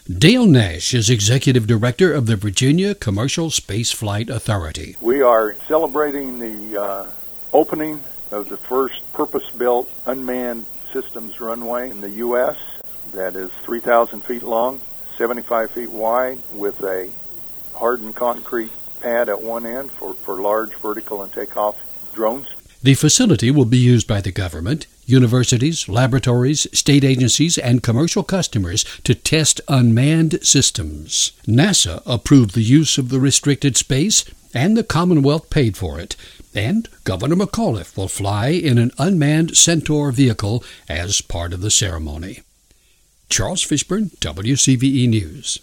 Dale Nash is Executive Director of the Virginia Commercial Space Flight Authority. We are celebrating the opening of the first purpose-built unmanned systems runway in the U.S. that is 3,000 feet long, 75 feet wide, with a hardened concrete pad at one end for large vertical and takeoff drones. The facility will be used by the government, universities, laboratories, state agencies, and commercial customers to test unmanned systems. NASA approved the use of the restricted space, and the Commonwealth paid for it. And Governor McAuliffe will fly in an unmanned Centaur vehicle as part of the ceremony. Charles Fishburne, WCVE News.